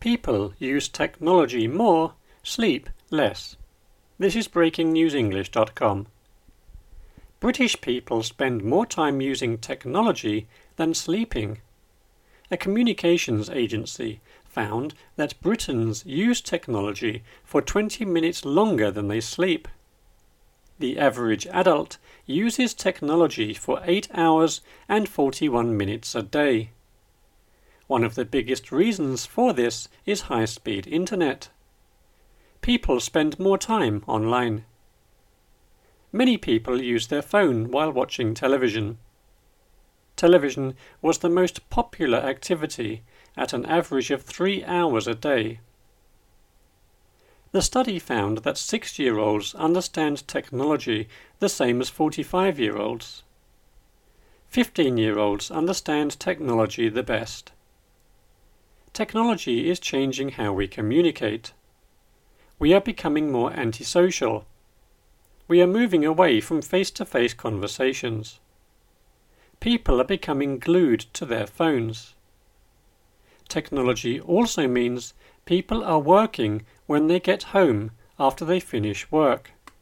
People use technology more, sleep less. This is breakingnewsenglish.com. British people spend more time using technology than sleeping. A communications agency found that Britons use technology for 20 minutes longer than they sleep. The average adult uses technology for 8 hours and 41 minutes a day. One of the biggest reasons for this is high-speed internet. People spend more time online. Many people use their phone while watching television. Television was the most popular activity at an average of 3 hours a day. The study found that 6-year-olds understand technology the same as 45-year-olds. 15-year-olds understand technology the best. Technology is changing how we communicate. We are becoming more antisocial. We are moving away from face-to-face conversations. People are becoming glued to their phones. Technology also means people are working when they get home after they finish work.